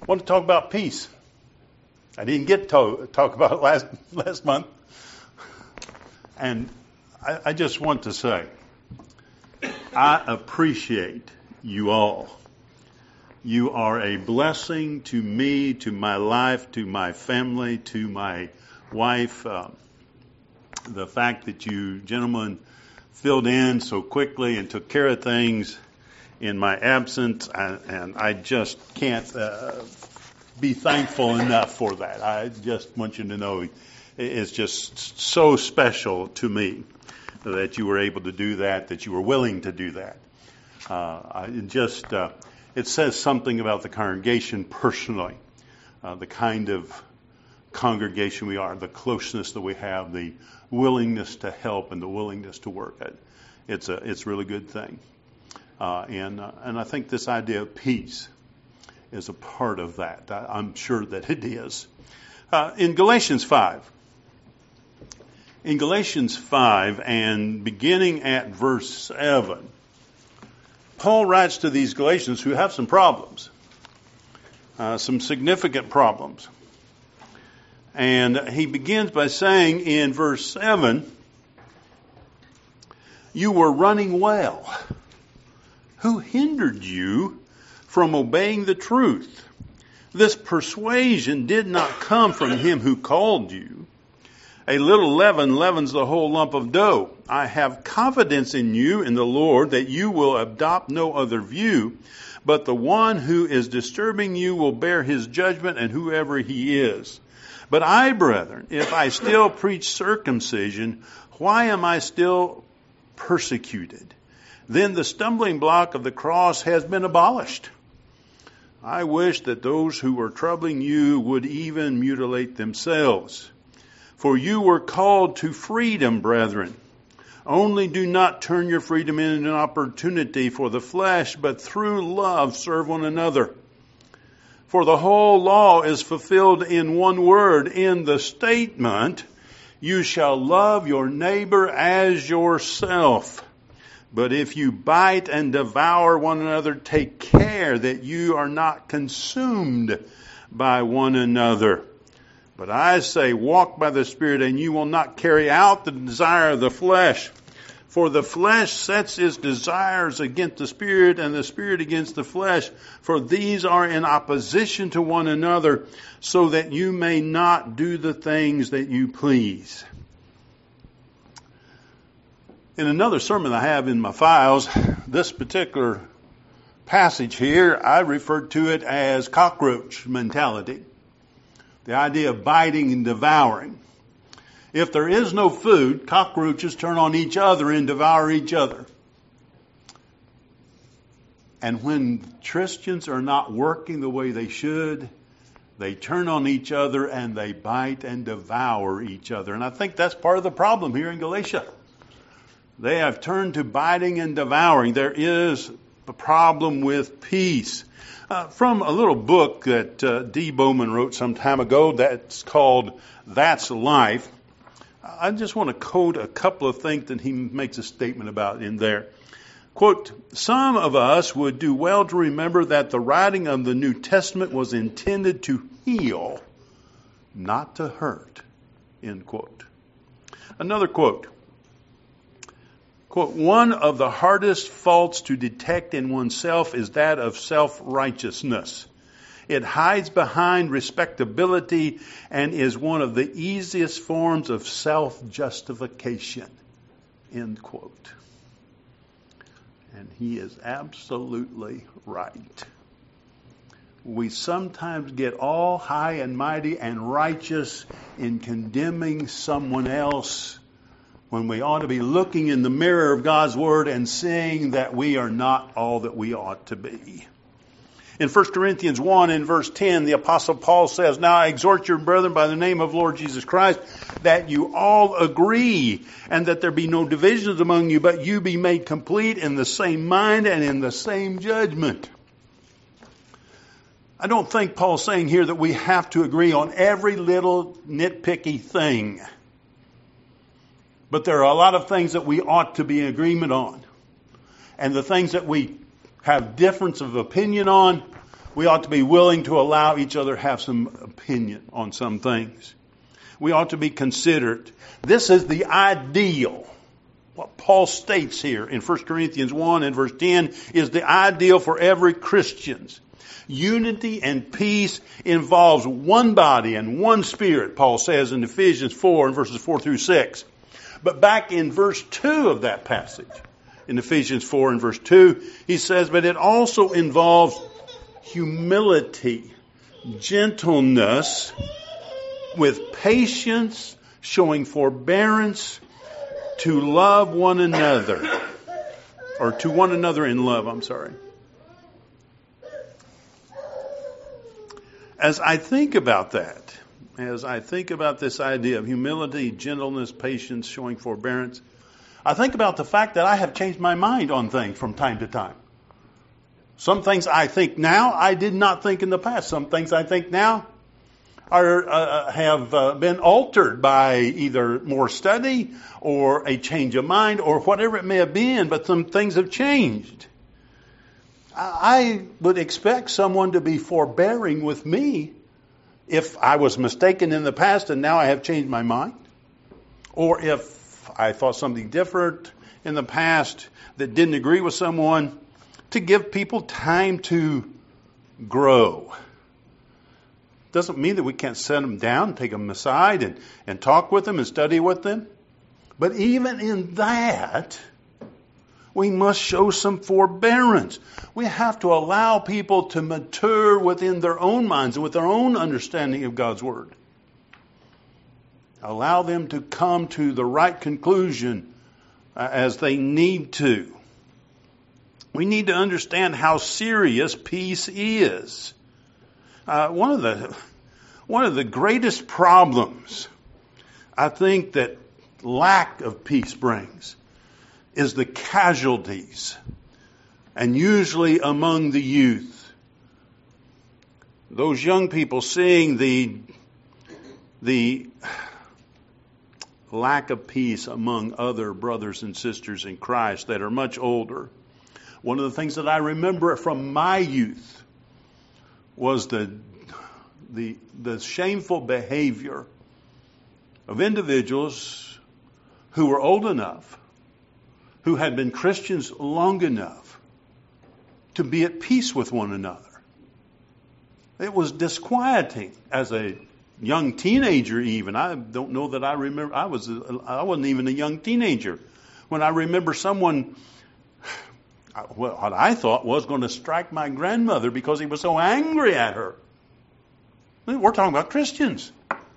want to talk about peace. I didn't get to talk about it last month. And I just want to say, I appreciate you all. You are a blessing to me, to my life, to my family, to my wife. The fact that you gentlemen filled in so quickly and took care of things in my absence, and I just can't be thankful enough for that. I just want you to know it's just so special to me that you were able to do that you were willing to do that. It says something about the congregation personally, the kind of congregation we are, the closeness that we have, the willingness to help and the willingness to work. It's a really good thing. And I think this idea of peace is a part of that. I'm sure that it is. In Galatians 5, and beginning at verse 7, Paul writes to these Galatians who have some problems, some significant problems. And he begins by saying in verse 7, you were running well. Who hindered you from obeying the truth? This persuasion did not come from him who called you. A little leaven leavens the whole lump of dough. I have confidence in you, in the Lord, that you will adopt no other view, but the one who is disturbing you will bear his judgment, and whoever he is. But I, brethren, if I still preach circumcision, why am I still persecuted? Then the stumbling block of the cross has been abolished. I wish that those who were troubling you would even mutilate themselves. For you were called to freedom, brethren. Only do not turn your freedom into an opportunity for the flesh, but through love serve one another. For the whole law is fulfilled in one word, in the statement, you shall love your neighbor as yourself. But if you bite and devour one another, take care that you are not consumed by one another. But I say, walk by the Spirit, and you will not carry out the desire of the flesh. For the flesh sets its desires against the Spirit, and the Spirit against the flesh. For these are in opposition to one another, so that you may not do the things that you please. In another sermon I have in my files, this particular passage here, I referred to it as cockroach mentality. The idea of biting and devouring. If there is no food, cockroaches turn on each other and devour each other. And when Christians are not working the way they should, they turn on each other and they bite and devour each other. And I think that's part of the problem here in Galatia. They have turned to biting and devouring. There is a problem with peace. From a little book that D. Bowman wrote some time ago that's called That's Life, I just want to quote a couple of things that he makes a statement about in there. Quote, some of us would do well to remember that the writing of the New Testament was intended to heal, not to hurt. End quote. Another quote. Quote, one of the hardest faults to detect in oneself is that of self-righteousness. It hides behind respectability and is one of the easiest forms of self-justification. End quote. And he is absolutely right. We sometimes get all high and mighty and righteous in condemning someone else when we ought to be looking in the mirror of God's Word and seeing that we are not all that we ought to be. In 1 Corinthians 1 in verse 10, the Apostle Paul says, now I exhort your brethren by the name of Lord Jesus Christ, that you all agree, and that there be no divisions among you, but you be made complete in the same mind and in the same judgment. I don't think Paul's saying here that we have to agree on every little nitpicky thing. But there are a lot of things that we ought to be in agreement on. And the things that we have difference of opinion on, We ought to be willing to allow each other to have some opinion on some things. We ought to be considerate. This is the ideal. What Paul states here in 1 Corinthians 1 and verse 10 is the ideal for every Christian. Unity and peace involves one body and one spirit, Paul says in Ephesians 4 and verses 4 through 6. But back in verse 2 of that passage, in Ephesians 4 and verse 2, he says, but it also involves humility, gentleness, with patience, showing forbearance, to love one another, or to one another in love, As I think about that, as I think about this idea of humility, gentleness, patience, showing forbearance, I think about the fact that I have changed my mind on things from time to time. Some things I think now I did not think in the past. Some things I think now have been altered by either more study or a change of mind or whatever it may have been, but some things have changed. I would expect someone to be forbearing with me if I was mistaken in the past and now I have changed my mind, or if I thought something different in the past that didn't agree with someone, to give people time to grow. Doesn't mean that we can't set them down, take them aside and talk with them and study with them. But even in that, we must show some forbearance. We have to allow people to mature within their own minds and with their own understanding of God's Word. Allow them to come to the right conclusion as they need to. We need to understand how serious peace is. One of the greatest problems I think that lack of peace brings is the casualties, and usually among the youth. Those young people seeing the lack of peace among other brothers and sisters in Christ that are much older. One of the things that I remember from my youth was the shameful behavior of individuals who were old enough, who had been Christians long enough to be at peace with one another. It was disquieting as a young teenager even. I don't know that I remember, I wasn't even a young teenager when I remember someone, what I thought was going to strike my grandmother because he was so angry at her. We're talking about Christians.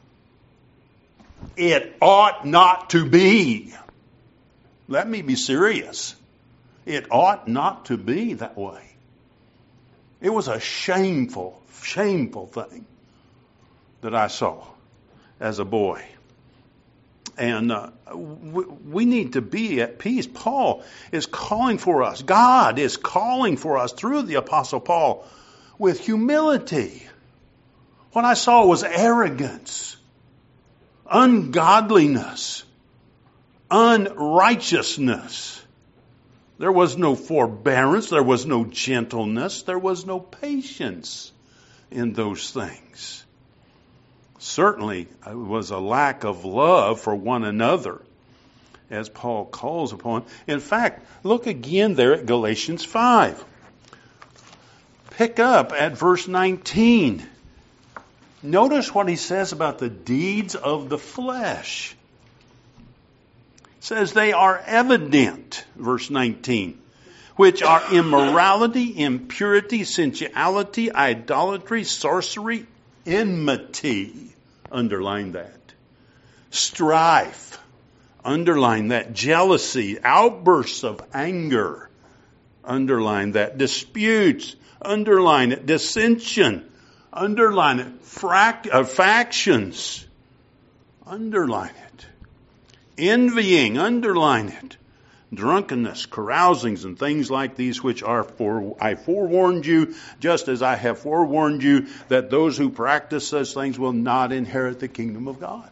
It ought not to be. Let me be serious. It ought not to be that way. It was a shameful thing that I saw as a boy. And we need to be at peace. Paul is calling for us. God is calling for us through the Apostle Paul with humility. What I saw was arrogance, ungodliness, unrighteousness. There was no forbearance. There was no gentleness. There was no patience in those things. Certainly, it was a lack of love for one another, as Paul calls upon. In fact, look again there at Galatians 5. Pick up at verse 19. Notice what he says about the deeds of the flesh. It says they are evident, verse 19, which are immorality, impurity, sensuality, idolatry, sorcery, enmity. Underline that. Strife. Underline that. Jealousy. Outbursts of anger. Underline that. Disputes. Underline it. Dissension. Underline it. Factions. Underline it. Envying. Underline it. Drunkenness, carousings, and things like these, which are I forewarned you, just as I have forewarned you, that those who practice such things will not inherit the kingdom of God.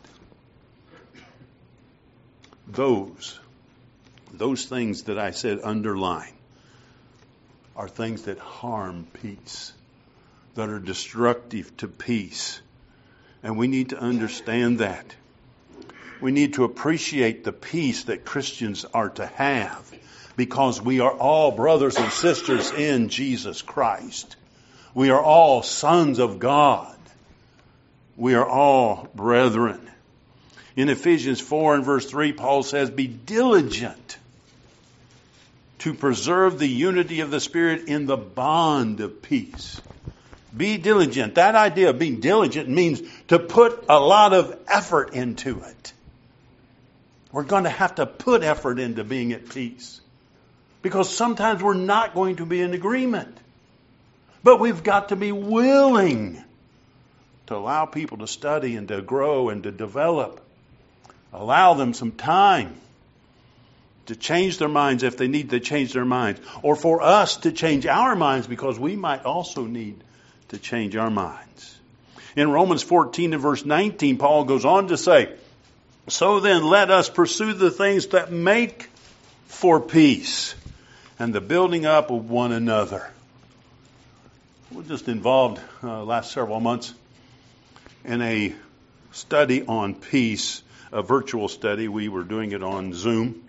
Those things that I said underline are things that harm peace, that are destructive to peace. And we need to understand that. We need to appreciate the peace that Christians are to have, because we are all brothers and sisters in Jesus Christ. We are all sons of God. We are all brethren. In Ephesians 4 and verse 3, Paul says, be diligent to preserve the unity of the Spirit in the bond of peace. Be diligent. That idea of being diligent means to put a lot of effort into it. We're going to have to put effort into being at peace, because sometimes we're not going to be in agreement. But we've got to be willing to allow people to study and to grow and to develop. Allow them some time to change their minds if they need to change their minds, or for us to change our minds, because we might also need to change our minds. In Romans 14 and verse 19, Paul goes on to say, so then let us pursue the things that make for peace and the building up of one another. We're just involved last several months in a study on peace, a virtual study. We were doing it on Zoom.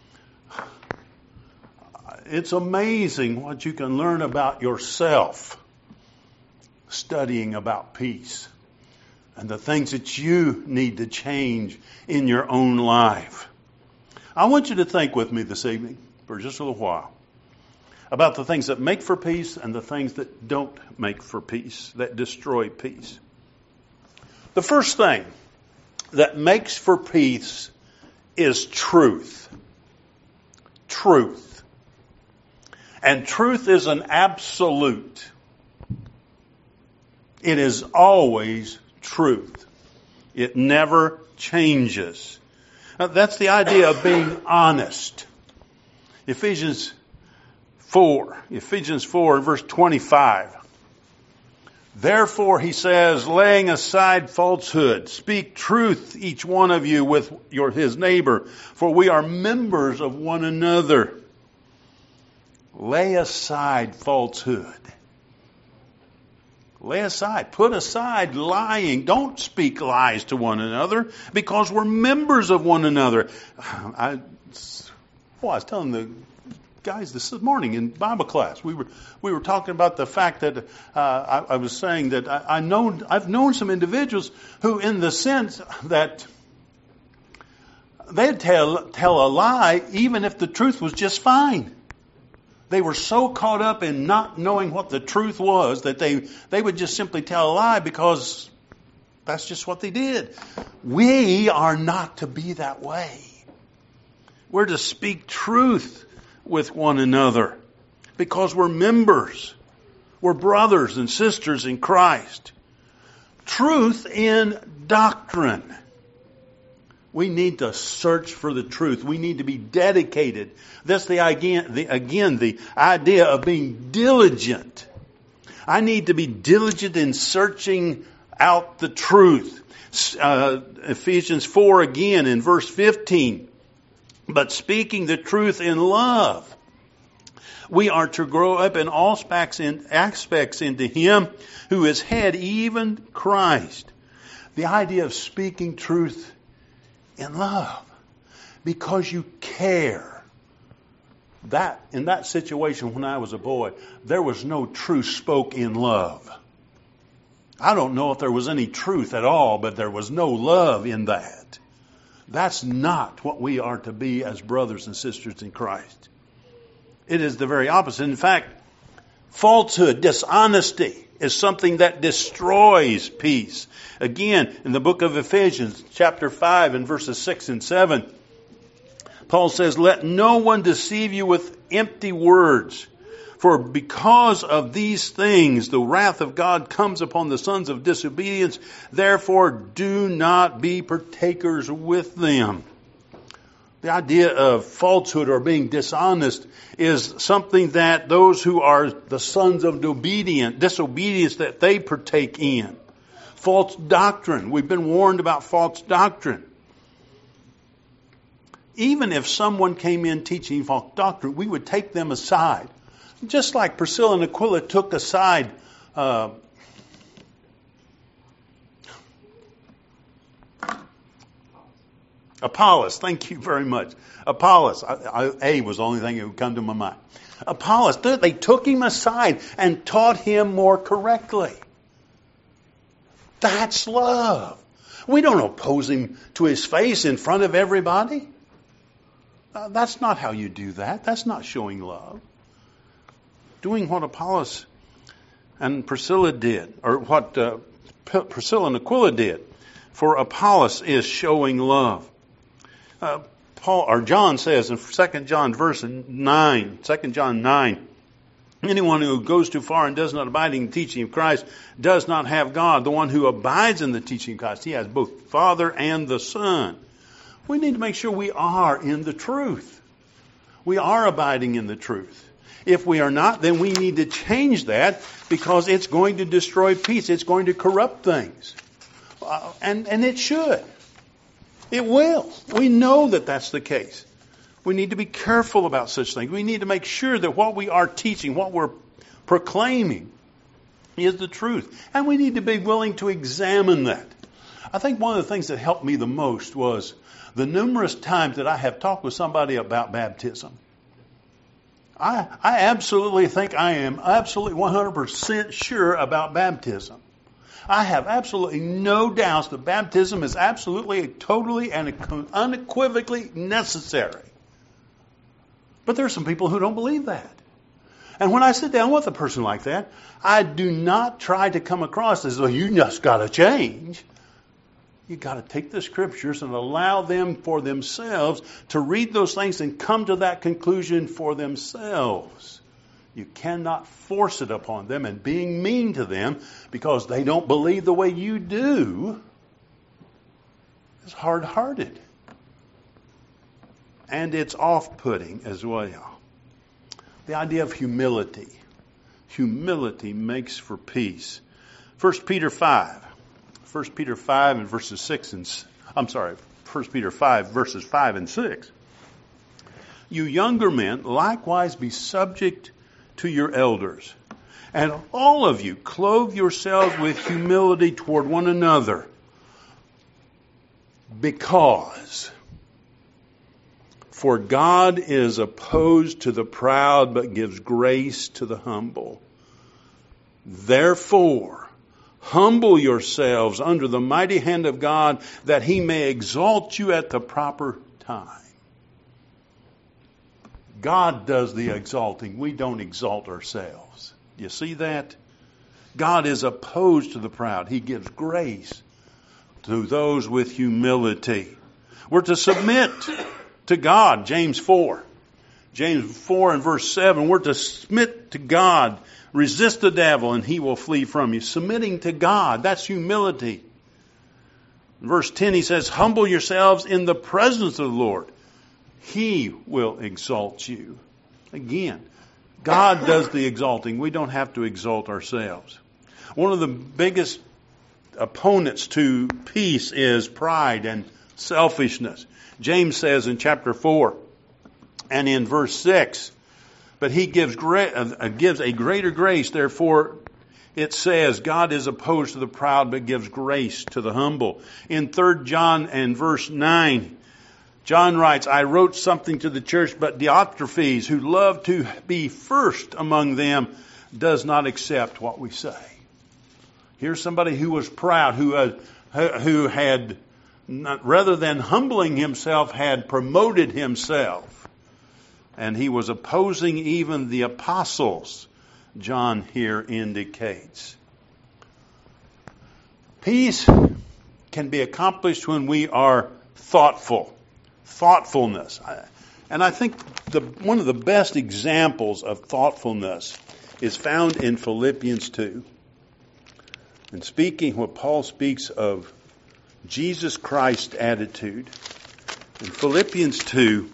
It's amazing what you can learn about yourself studying about peace and the things that you need to change in your own life. I want you to think with me this evening for just a little while about the things that make for peace and the things that don't make for peace, that destroy peace. The first thing that makes for peace is truth. Truth. And truth is an absolute. It is always truth. It never changes. Now, that's the idea of being honest. Ephesians 4 verse 25. Therefore, he says, laying aside falsehood, speak truth, each one of you, with his neighbor, for we are members of one another. Lay aside falsehood. Lay aside, put aside lying. Don't speak lies to one another, because we're members of one another. I was telling the guys this morning in Bible class. We were talking about the fact that I was saying that I've known some individuals who, in the sense that they'd tell a lie even if the truth was just fine. They were so caught up in not knowing what the truth was that they would just simply tell a lie because that's just what they did. We are not to be that way. We're to speak truth with one another because we're members. We're brothers and sisters in Christ. Truth in doctrine. We need to search for the truth. We need to be dedicated. That's the idea of being diligent. I need to be diligent in searching out the truth. Ephesians 4 again in verse 15. But speaking the truth in love, we are to grow up in all aspects into Him who is head, even Christ. The idea of speaking truth in love, because you care. That in that situation when I was a boy, there was no truth spoke in love. I don't know if there was any truth at all, but there was no love in that. That's not what we are to be as brothers and sisters in Christ. It is the very opposite. In fact, falsehood, dishonesty is something that destroys peace. Again, in the book of Ephesians, chapter 5 and verses 6 and 7, Paul says, let no one deceive you with empty words. For because of these things, the wrath of God comes upon the sons of disobedience. Therefore, do not be partakers with them. The idea of falsehood or being dishonest is something that those who are the sons of disobedience that they partake in. False doctrine. We've been warned about false doctrine. Even if someone came in teaching false doctrine, we would take them aside. Just like Priscilla and Aquila took aside Apollos, thank you very much. Apollos, A was the only thing that would come to my mind. Apollos, they took him aside and taught him more correctly. That's love. We don't oppose him to his face in front of everybody. That's not how you do that. That's not showing love. Doing what Apollos and Priscilla did, or what Priscilla and Aquila did for Apollos, is showing love. John says in 2 John verse 9, 2 John 9, anyone who goes too far and does not abide in the teaching of Christ does not have God. The one who abides in the teaching of Christ, he has both Father and the Son. We need to make sure we are in the truth. We are abiding in the truth. If we are not, then we need to change that, because it's going to destroy peace. It's going to corrupt things. And it should. It will. We know that that's the case. We need to be careful about such things. We need to make sure that what we are teaching, what we're proclaiming, is the truth. And we need to be willing to examine that. I think one of the things that helped me the most was the numerous times that I have talked with somebody about baptism. I absolutely think I am absolutely 100% sure about baptism. I have absolutely no doubts that baptism is absolutely, totally, and unequivocally necessary. But there are some people who don't believe that. And when I sit down with a person like that, I do not try to come across as though you just got to change. You've got to take the Scriptures and allow them for themselves to read those things and come to that conclusion for themselves. You cannot force it upon them, and being mean to them because they don't believe the way you do is hard-hearted. And it's off-putting as well. The idea of humility. Humility makes for peace. 1 Peter 5 and verses 6 and 1 Peter 5 verses 5 and 6. You younger men likewise be subject to your elders, and all of you clothe yourselves with humility toward one another, because for God is opposed to the proud but gives grace to the humble. Therefore, humble yourselves under the mighty hand of God, that he may exalt you at the proper time. God does the exalting. We don't exalt ourselves. You see that? God is opposed to the proud. He gives grace to those with humility. We're to submit to God. James 4 and verse 7. We're to submit to God. Resist the devil and he will flee from you. Submitting to God, that's humility. In verse 10 he says, humble yourselves in the presence of the Lord. He will exalt you. Again, God does the exalting. We don't have to exalt ourselves. One of the biggest opponents to peace is pride and selfishness. James says in chapter 4 and in verse 6, but he gives a greater grace. Therefore, it says, God is opposed to the proud, but gives grace to the humble. In 3 John and verse 9, John writes, I wrote something to the church, but Diotrephes, who loved to be first among them, does not accept what we say. Here's somebody who was proud, who had, rather than humbling himself, had promoted himself. And he was opposing even the apostles, John here indicates. Peace can be accomplished when we are thoughtful. Thoughtfulness. And I think one of the best examples of thoughtfulness is found in Philippians 2. And speaking, what Paul speaks of Jesus Christ's attitude. In Philippians 2,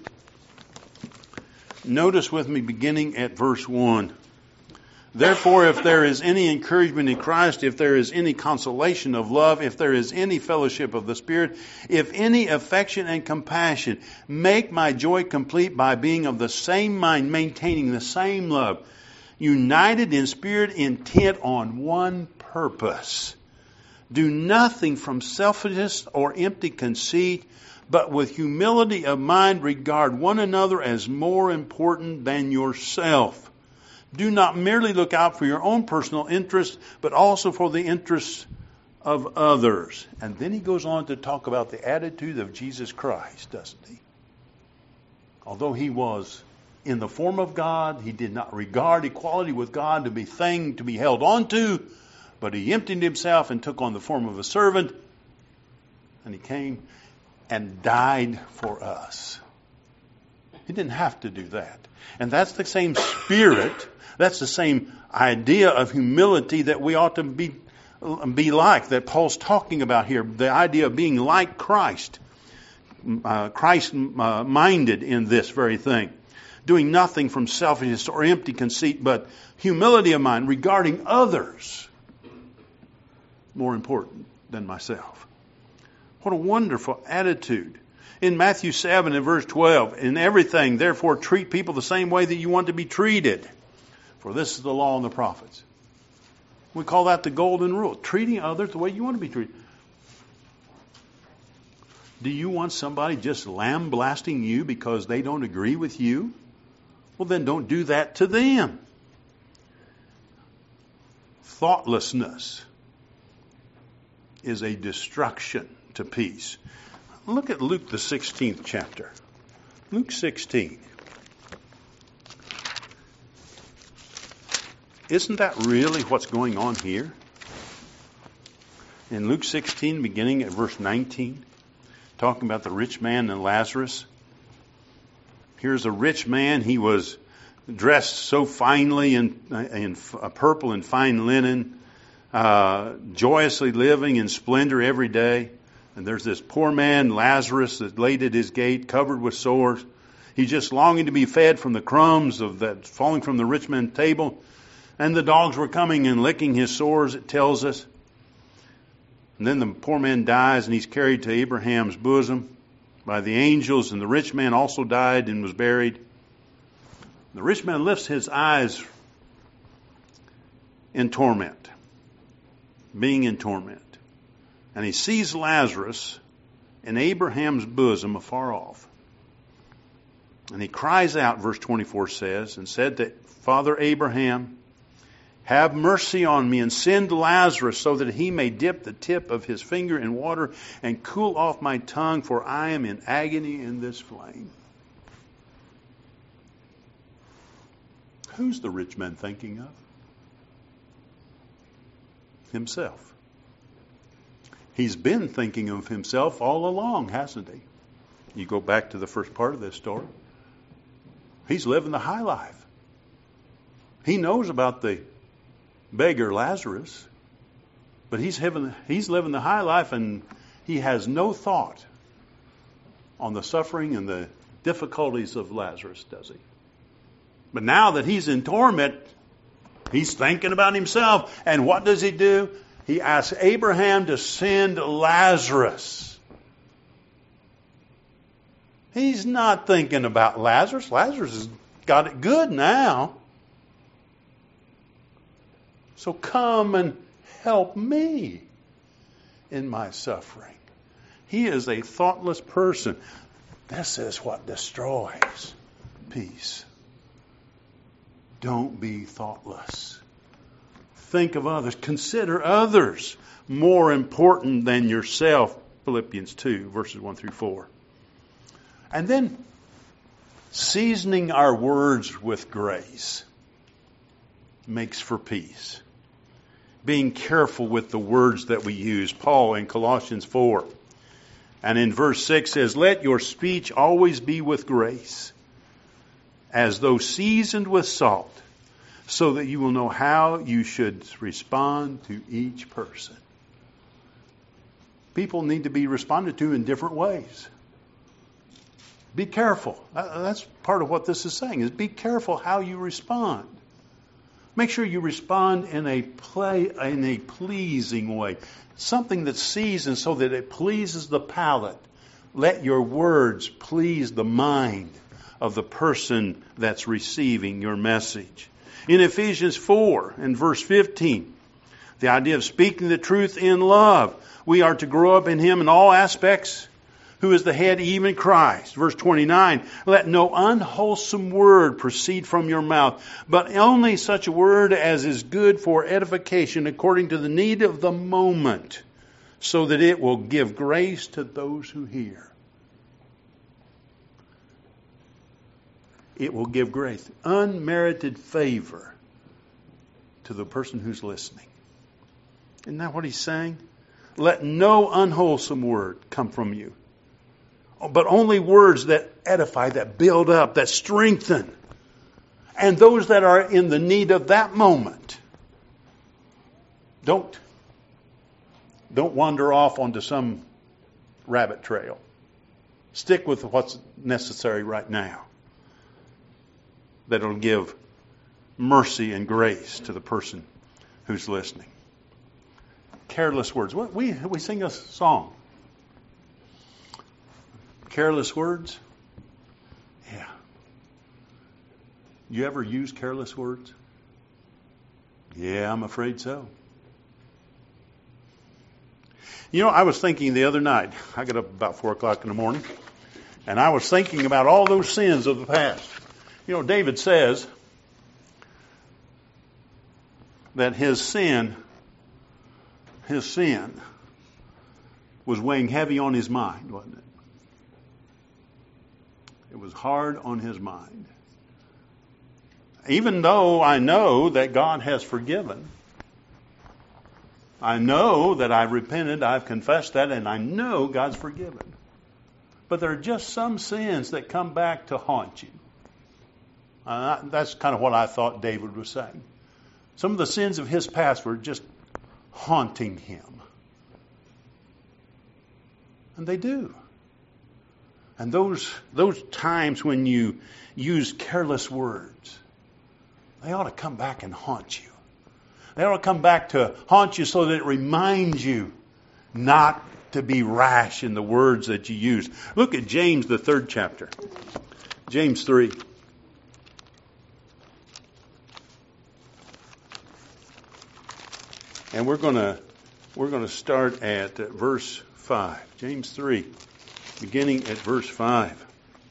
notice with me beginning at verse 1. Therefore, if there is any encouragement in Christ, if there is any consolation of love, if there is any fellowship of the Spirit, if any affection and compassion, make my joy complete by being of the same mind, maintaining the same love, united in spirit, intent on one purpose. Do nothing from selfishness or empty conceit, but with humility of mind regard one another as more important than yourself. Do not merely look out for your own personal interests, but also for the interests of others. And then he goes on to talk about the attitude of Jesus Christ, doesn't he? Although he was in the form of God, he did not regard equality with God to be thing to be held on to, but he emptied himself and took on the form of a servant, and he came and died for us. He didn't have to do that. And that's the same spirit, that's the same idea of humility that we ought to be like, that Paul's talking about here, the idea of being like Christ. Christ-minded in this very thing. Doing nothing from selfishness or empty conceit, but humility of mind regarding others more important than myself. What a wonderful attitude. In Matthew 7 and verse 12, in everything, therefore, treat people the same way that you want to be treated. For this is the law and the prophets. We call that the golden rule. Treating others the way you want to be treated. Do you want somebody just lambasting you because they don't agree with you? Well, then don't do that to them. Thoughtlessness is a destruction to peace. Look at Luke the 16th chapter. Luke 16. Isn't that really what's going on here? In Luke 16, beginning at verse 19, talking about the rich man and Lazarus. Here's a rich man. He was dressed so finely in purple and fine linen, joyously living in splendor every day. And there's this poor man, Lazarus, that laid at his gate, covered with sores. He's just longing to be fed from the crumbs of that falling from the rich man's table. And the dogs were coming and licking his sores, it tells us. And then the poor man dies, and he's carried to Abraham's bosom by the angels, and the rich man also died and was buried. The rich man lifts his eyes in torment, being in torment. And he sees Lazarus in Abraham's bosom afar off. And he cries out, verse 24 says, and said to Father Abraham, have mercy on me and send Lazarus so that he may dip the tip of his finger in water and cool off my tongue, for I am in agony in this flame. Who's the rich man thinking of? Himself. He's been thinking of himself all along, hasn't he? You go back to the first part of this story. He's living the high life. He knows about the beggar Lazarus, but he's living the high life, and he has no thought on the suffering and the difficulties of Lazarus, does he? But now that he's in torment, he's thinking about himself. And what does he do? He asks Abraham to send Lazarus. He's not thinking about Lazarus. Lazarus has got it good now. So come and help me in my suffering. He is a thoughtless person. This is what destroys peace. Don't be thoughtless. Think of others. Consider others more important than yourself. Philippians 2, verses 1 through 4. And then seasoning our words with grace makes for peace. Being careful with the words that we use. Paul in Colossians 4 and in verse 6 says, let your speech always be with grace, as though seasoned with salt, so that you will know how you should respond to each person. People need to be responded to in different ways. Be careful. That's part of what this is saying, is be careful how you respond. Make sure you respond in a pleasing way. Something that's seasoned so that it pleases the palate. Let your words please the mind of the person that's receiving your message. In Ephesians 4 and verse 15, The idea of speaking the truth in love. We are to grow up in Him in all aspects, who is the head, even Christ. Verse 29, let no unwholesome word proceed from your mouth, but only such a word as is good for edification according to the need of the moment, so that it will give grace to those who hear. It will give grace, unmerited favor to the person who's listening. Isn't that what he's saying? Let no unwholesome word come from you, but only words that edify, that build up, that strengthen. And those that are in the need of that moment. Don't wander off onto some rabbit trail. Stick with what's necessary right now. That'll give mercy and grace to the person who's listening. Careless words. We sing a song. Careless words? Yeah. You ever use careless words? Yeah, I'm afraid so. You know, I was thinking the other night, I got up about 4 o'clock in the morning, and I was thinking about all those sins of the past. You know, David says that his sin was weighing heavy on his mind, wasn't it? It was hard on his mind. Even though I know that God has forgiven, I know that I've repented, I've confessed that, and I know God's forgiven. But there are just some sins that come back to haunt you. That's kind of what I thought David was saying. Some of the sins of his past were just haunting him. And they do. And those times when you use careless words, they ought to come back and haunt you. They ought to come back to haunt you so that it reminds you not to be rash in the words that you use. Look at James, the 3rd chapter. James 3. And we're going to start at verse 5. James 3, beginning at verse 5.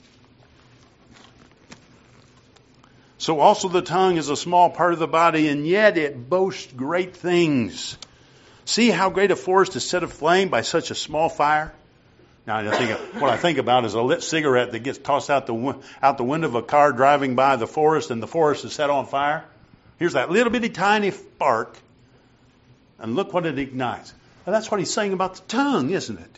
So also the tongue is a small part of the body, and yet it boasts great things. See how great a forest is set aflame by such a small fire? Now, what I think about is a lit cigarette that gets tossed out the window of a car driving by the forest, and the forest is set on fire. Here's that little bitty tiny spark, and look what it ignites. And that's what he's saying about the tongue, isn't it?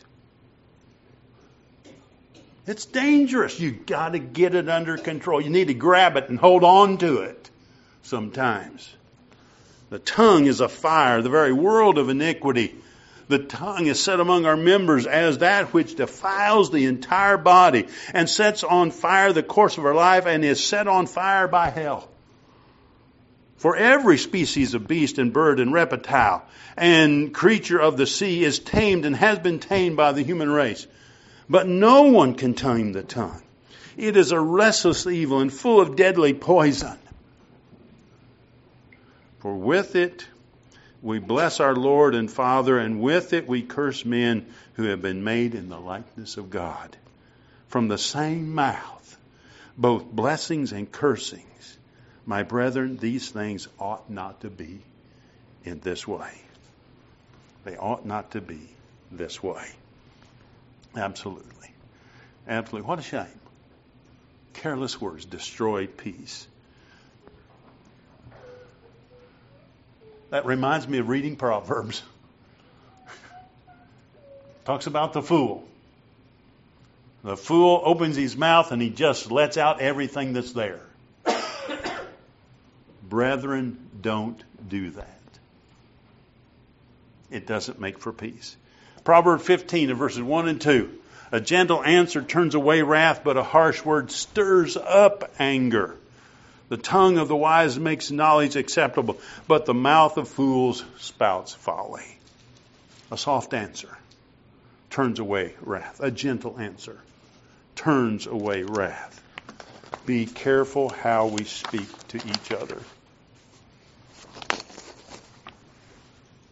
It's dangerous. You've got to get it under control. You need to grab it and hold on to it sometimes. The tongue is a fire, the very world of iniquity. The tongue is set among our members as that which defiles the entire body and sets on fire the course of our life and is set on fire by hell. For every species of beast and bird and reptile and creature of the sea is tamed and has been tamed by the human race. But no one can tame the tongue. It is a restless evil and full of deadly poison. For with it we bless our Lord and Father, and with it we curse men who have been made in the likeness of God. From the same mouth, both blessings and cursings. My brethren, these things ought not to be in this way. They ought not to be this way. Absolutely. Absolutely. What a shame. Careless words destroy peace. That reminds me of reading Proverbs. Talks about the fool. The fool opens his mouth and he just lets out everything that's there. Brethren, don't do that. It doesn't make for peace. Proverbs 15 in verses 1 and 2. A gentle answer turns away wrath, but a harsh word stirs up anger. The tongue of the wise makes knowledge acceptable, but the mouth of fools spouts folly. A soft answer turns away wrath. A gentle answer turns away wrath. Be careful how we speak to each other.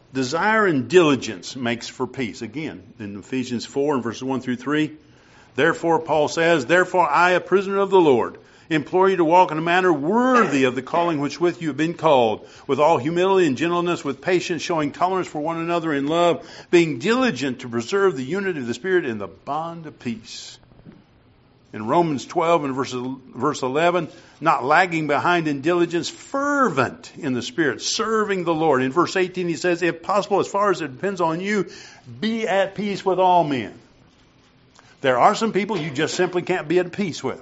Desire and diligence makes for peace. Again, in Ephesians 4 and verses 1 through 3. Therefore, Paul says, therefore I, a prisoner of the Lord, implore you to walk in a manner worthy of the calling which with you have been called, with all humility and gentleness, with patience, showing tolerance for one another in love, being diligent to preserve the unity of the Spirit in the bond of peace. In Romans 12 and verse 11, not lagging behind in diligence, fervent in the Spirit, serving the Lord. In verse 18 he says, if possible, as far as it depends on you, be at peace with all men. There are some people you just simply can't be at peace with.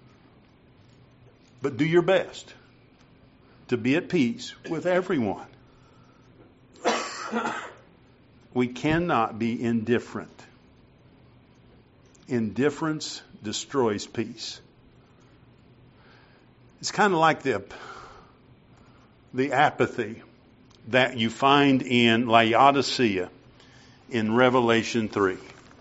But do your best to be at peace with everyone. We cannot be indifferent. Indifference destroys peace. It's kind of like the apathy that you find in Laodicea in Revelation 3.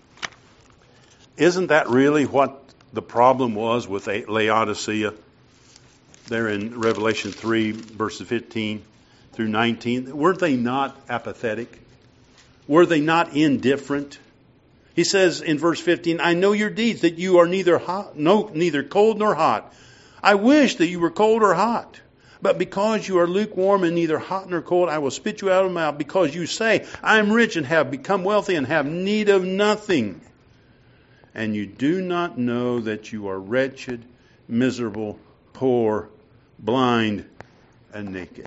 Isn't that really what the problem was with Laodicea? There in Revelation 3, verses 15 through 19. Weren't they not apathetic? Were they not indifferent? He says in verse 15, I know your deeds, that you are neither cold nor hot. I wish that you were cold or hot. But because you are lukewarm and neither hot nor cold, I will spit you out of my mouth. Because you say, I am rich and have become wealthy and have need of nothing. And you do not know that you are wretched, miserable, poor, blind, and naked.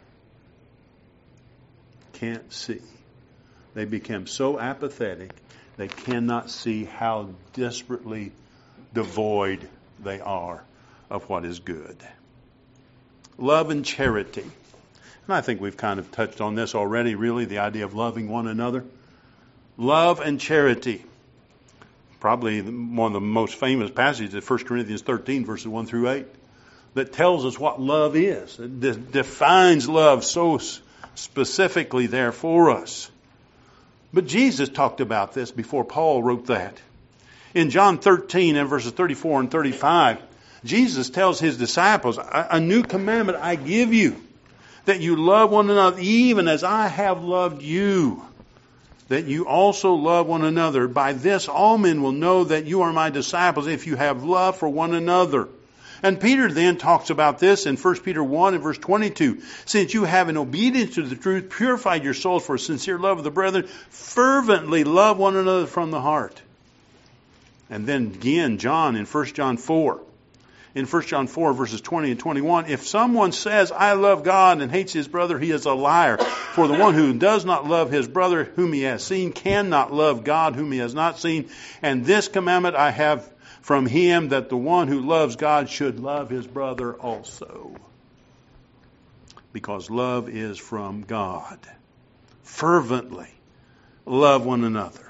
Can't see. They become so apathetic, they cannot see how desperately devoid they are of what is good. Love and charity. And I think we've kind of touched on this already, really, the idea of loving one another. Love and charity. Probably one of the most famous passages is 1 Corinthians 13, verses 1 through 8, that tells us what love is. It defines love so specifically there for us. But Jesus talked about this before Paul wrote that. In John 13 and verses 34 and 35, Jesus tells his disciples, a new commandment I give you, that you love one another even as I have loved you, that you also love one another. By this all men will know that you are my disciples if you have love for one another. And Peter then talks about this in 1 Peter 1 and verse 22. Since you have in obedience to the truth purified your souls for a sincere love of the brethren, fervently love one another from the heart. And then again, John in 1 John 4. In 1 John 4 verses 20 and 21, if someone says, I love God and hates his brother, he is a liar. For the one who does not love his brother whom he has seen cannot love God whom he has not seen. And this commandment I have from him, that the one who loves God should love his brother also. Because love is from God. Fervently love one another.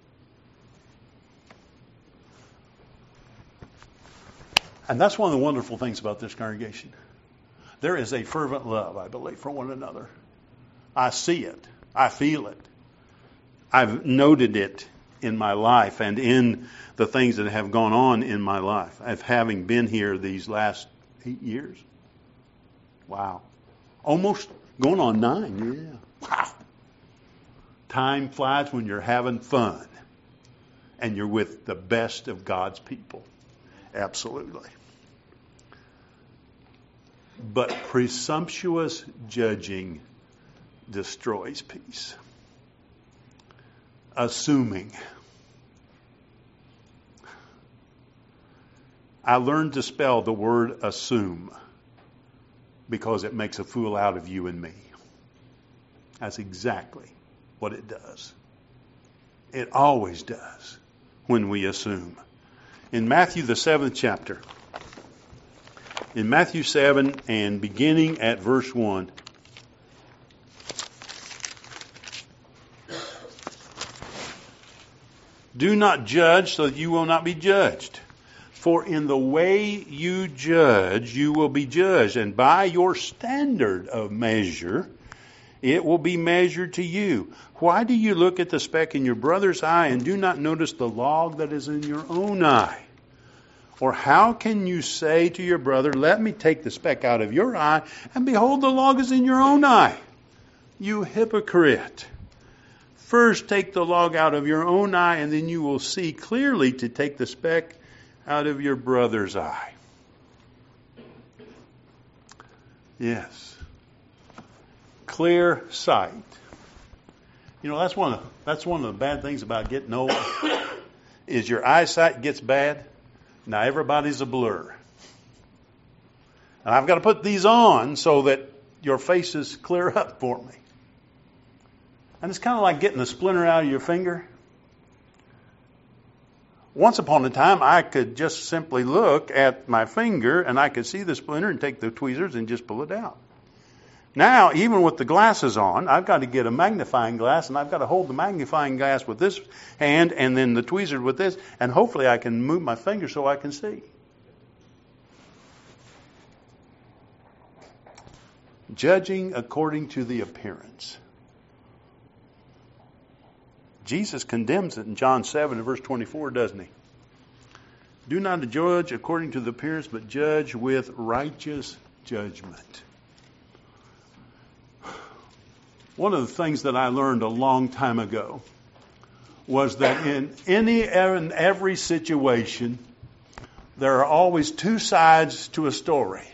And that's one of the wonderful things about this congregation. There is a fervent love, I believe, for one another. I see it. I feel it. I've noted it in my life and in the things that have gone on in my life. Of having been here these last 8 years. Wow. Almost going on 9. Yeah. Wow. Time flies when you're having fun. And you're with the best of God's people. Absolutely. But presumptuous judging destroys peace. Assuming. I learned to spell the word assume because it makes a fool out of you and me. That's exactly what it does. It always does when we assume. In Matthew, the 7th chapter, in Matthew 7 and beginning at verse 1, do not judge so that you will not be judged. For in the way you judge, you will be judged. And by your standard of measure, it will be measured to you. Why do you look at the speck in your brother's eye and do not notice the log that is in your own eye? Or how can you say to your brother, let me take the speck out of your eye, and behold, the log is in your own eye? You hypocrite. First take the log out of your own eye, and then you will see clearly to take the speck out of your brother's eye. Yes. Clear sight. You know, that's one of the bad things about getting old, is your eyesight gets bad. Now everybody's a blur. And I've got to put these on so that your faces clear up for me. And it's kind of like getting a splinter out of your finger. Once upon a time, I could just simply look at my finger and I could see the splinter and take the tweezers and just pull it out. Now, even with the glasses on, I've got to get a magnifying glass and I've got to hold the magnifying glass with this hand and then the tweezers with this, and hopefully I can move my finger so I can see. Judging according to the appearance. Jesus condemns it in John 7 and verse 24, doesn't he? Do not judge according to the appearance, but judge with righteous judgment. One of the things that I learned a long time ago was that in any and every situation, there are always two sides to a story.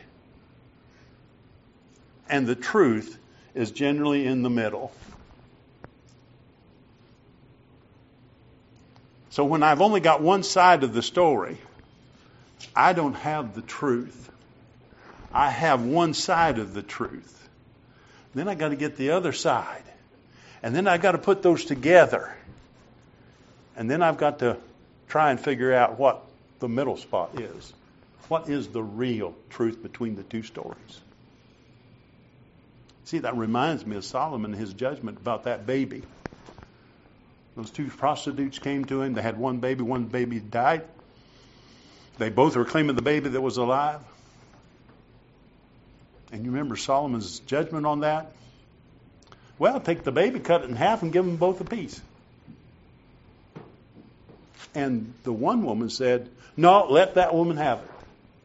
And the truth is generally in the middle. So when I've only got one side of the story, I don't have the truth. I have one side of the truth. Then I got to get the other side. And then I got to put those together. And then I've got to try and figure out what the middle spot is. What is the real truth between the two stories? See, that reminds me of Solomon and his judgment about that baby. Those two prostitutes came to him. They had one baby died. They both were claiming the baby that was alive. And you remember Solomon's judgment on that? Well, take the baby, cut it in half, and give them both a piece. And the one woman said, no, let that woman have it.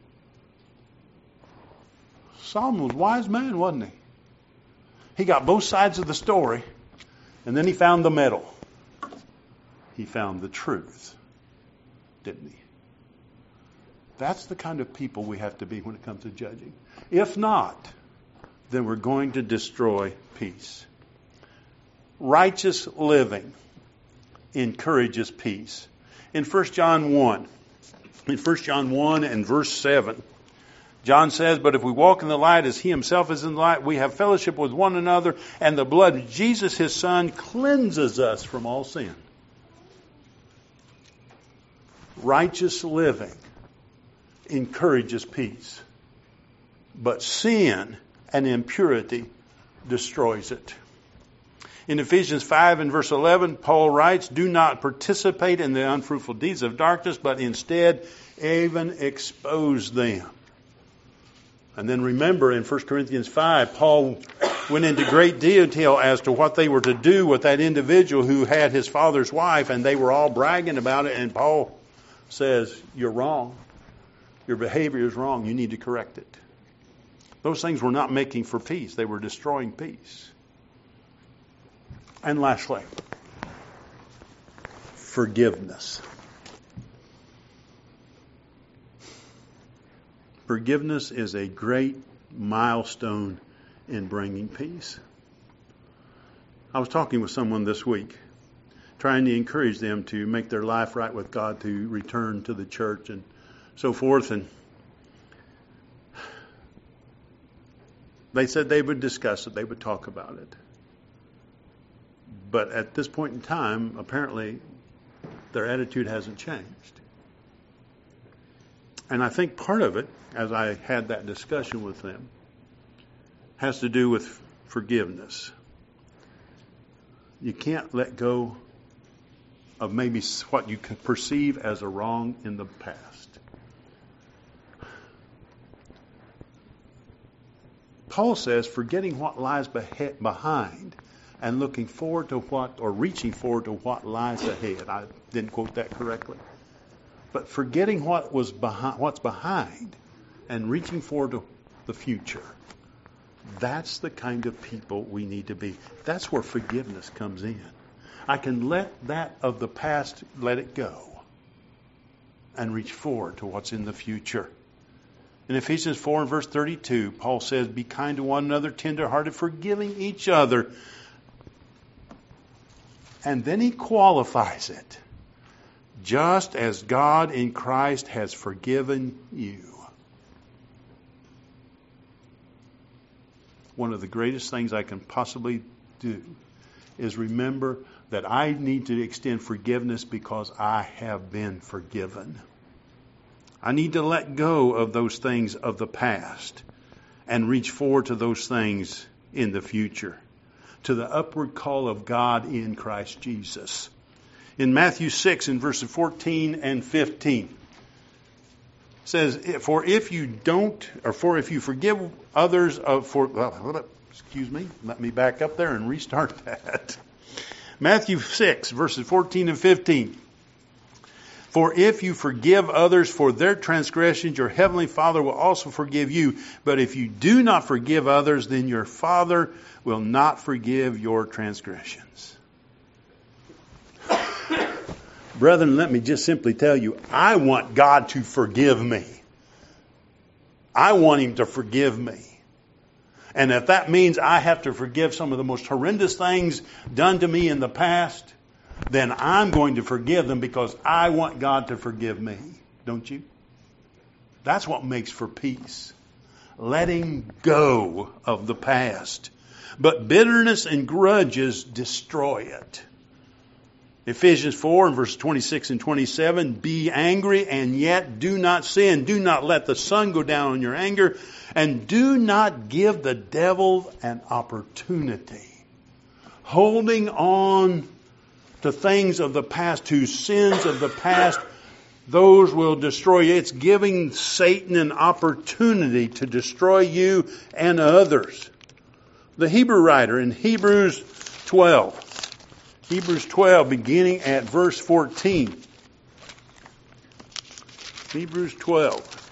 Solomon was a wise man, wasn't he? He got both sides of the story, and then he found the middle. He found the truth, didn't he? That's the kind of people we have to be when it comes to judging. If not, then we're going to destroy peace. Righteous living encourages peace. In 1 John 1 and verse 7, John says, but if we walk in the light as he himself is in the light, we have fellowship with one another, and the blood of Jesus, his Son, cleanses us from all sin. Righteous living encourages peace, but sin and impurity destroys it. In Ephesians 5 and verse 11, Paul writes, do not participate in the unfruitful deeds of darkness, but instead even expose them. And then remember in 1 Corinthians 5, Paul went into great detail as to what they were to do with that individual who had his father's wife, and they were all bragging about it, and Paul says, you're wrong. Your behavior is wrong. You need to correct it. Those things were not making for peace. They were destroying peace. And lastly, forgiveness. Forgiveness is a great milestone in bringing peace. I was talking with someone this week, trying to encourage them to make their life right with God, to return to the church and so forth. And they said they would discuss it, they would talk about it. But at this point in time, apparently, their attitude hasn't changed. And I think part of it, as I had that discussion with them, has to do with forgiveness. You can't let go of maybe what you can perceive as a wrong in the past. Paul says, forgetting what lies behind and looking forward to what, or reaching forward to what lies ahead. I didn't quote that correctly. But forgetting what's behind and reaching forward to the future. That's the kind of people we need to be. That's where forgiveness comes in. I can let that of the past, let it go, and reach forward to what's in the future. In Ephesians 4 and verse 32, Paul says, be kind to one another, tender-hearted, forgiving each other. And then he qualifies it. Just as God in Christ has forgiven you. One of the greatest things I can possibly do is remember that I need to extend forgiveness because I have been forgiven. I need to let go of those things of the past and reach forward to those things in the future, to the upward call of God in Christ Jesus. In Matthew 6 in verses 14 and 15, says, for if you forgive others excuse me, let me back up there and restart that. Matthew 6 verses 14 and 15. For if you forgive others for their transgressions, your heavenly Father will also forgive you. But if you do not forgive others, then your Father will not forgive your transgressions. Brethren, let me just simply tell you, I want God to forgive me. I want Him to forgive me. And if that means I have to forgive some of the most horrendous things done to me in the past, then I'm going to forgive them because I want God to forgive me. Don't you? That's what makes for peace. Letting go of the past. But bitterness and grudges destroy it. Ephesians 4 and verse 26 and 27, be angry and yet do not sin. Do not let the sun go down on your anger, and do not give the devil an opportunity. Holding on to things of the past, to sins of the past, those will destroy you. It's giving Satan an opportunity to destroy you and others. The Hebrew writer in Hebrews 12, beginning at verse 14. Hebrews 12,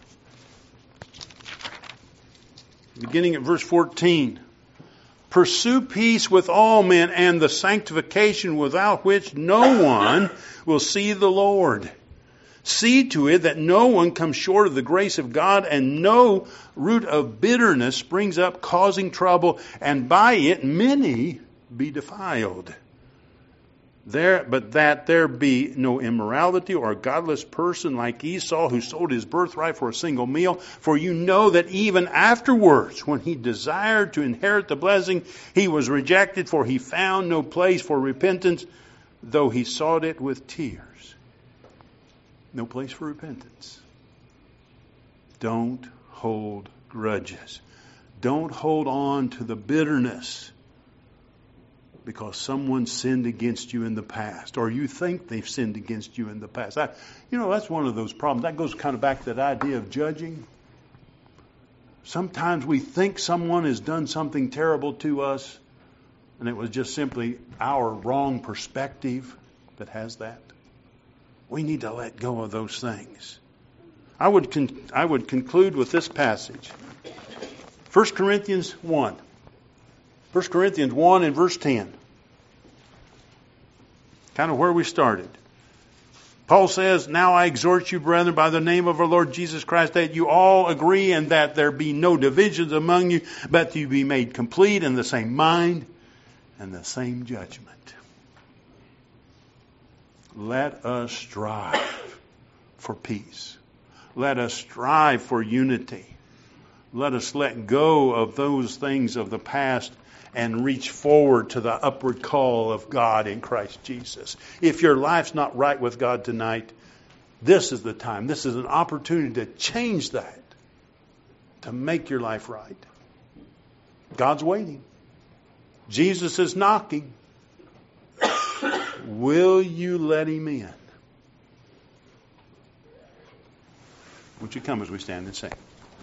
beginning at verse 14. Pursue peace with all men and the sanctification without which no one will see the Lord. See to it that no one comes short of the grace of God, and no root of bitterness springs up causing trouble, and by it many be defiled. But that there be no immorality or a godless person like Esau, who sold his birthright for a single meal. For you know that even afterwards, when he desired to inherit the blessing, he was rejected, for he found no place for repentance, though he sought it with tears. No place for repentance. Don't hold grudges. Don't hold on to the bitterness because someone sinned against you in the past, or you think they've sinned against you in the past. That's one of those problems. That goes kind of back to that idea of judging. Sometimes we think someone has done something terrible to us, and it was just simply our wrong perspective that has that. We need to let go of those things. I would conclude with this passage. 1 Corinthians 1. 1 Corinthians 1 and verse 10. Kind of where we started. Paul says, now I exhort you, brethren, by the name of our Lord Jesus Christ, that you all agree and that there be no divisions among you, but you be made complete in the same mind and the same judgment. Let us strive for peace. Let us strive for unity. Let us let go of those things of the past and reach forward to the upward call of God in Christ Jesus. If your life's not right with God tonight, this is the time. This is an opportunity to change that, to make your life right. God's waiting. Jesus is knocking. Will you let Him in? Would you come as we stand and sing?